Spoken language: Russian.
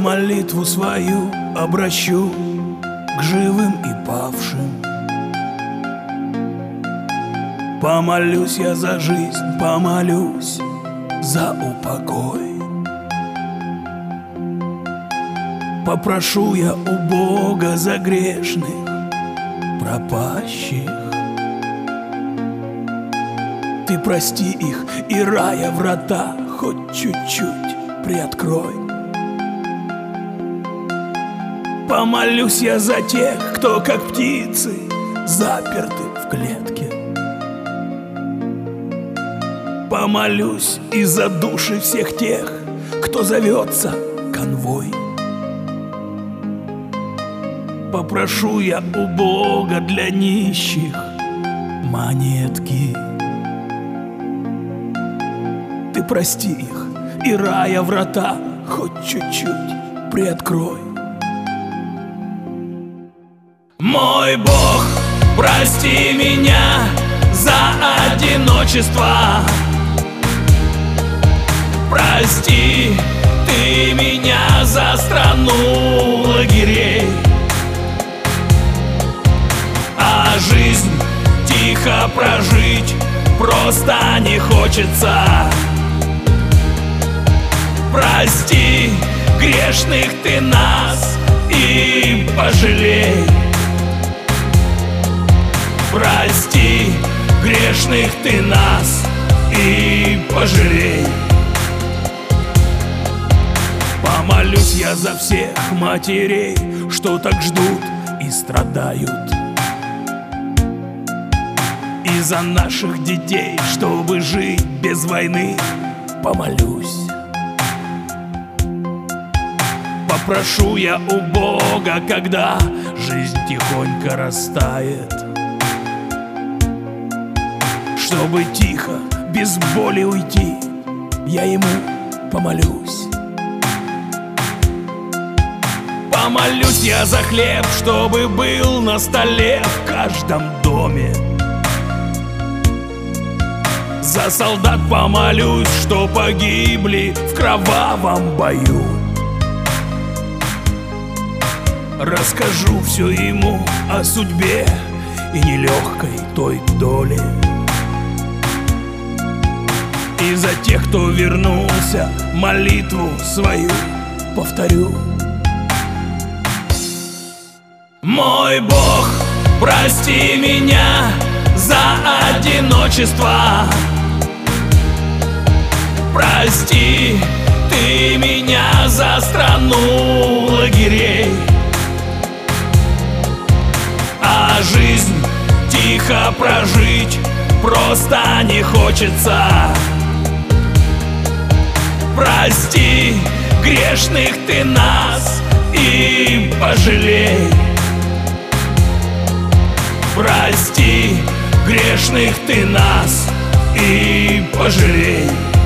молитву свою обращу к живым и павшим. Помолюсь я за жизнь, помолюсь за упокой. Попрошу я у Бога за грешных, пропащих. Ты прости их и рая врата хоть чуть-чуть приоткрой. Помолюсь я за тех, кто как птицы заперты в клетке. Помолюсь и за души всех тех, кто зовется конвой. Попрошу я у Бога для нищих монетки. Ты прости их и рая врата хоть чуть-чуть приоткрой. Мой Бог, прости меня за одиночество. Прости ты меня за страну лагерей. А жизнь тихо прожить просто не хочется. Прости грешных ты нас и пожалей. Прости грешных ты нас и пожалей. Помолюсь я за всех матерей, что так ждут и страдают, и за наших детей, чтобы жить без войны. Помолюсь. Попрошу я у Бога, когда жизнь тихонько растает, чтобы тихо, без боли уйти, я ему помолюсь. Помолюсь я за хлеб, чтобы был на столе в каждом доме. За солдат помолюсь, что погибли в кровавом бою. Расскажу все ему о судьбе и нелегкой той доле. И за тех, кто вернулся, молитву свою повторю. Мой Бог, прости меня за одиночество. Прости ты меня за страну лагерей. А жизнь тихо прожить просто не хочется. Прости грешных ты нас и пожалей. Прости грешных ты нас и пожалей.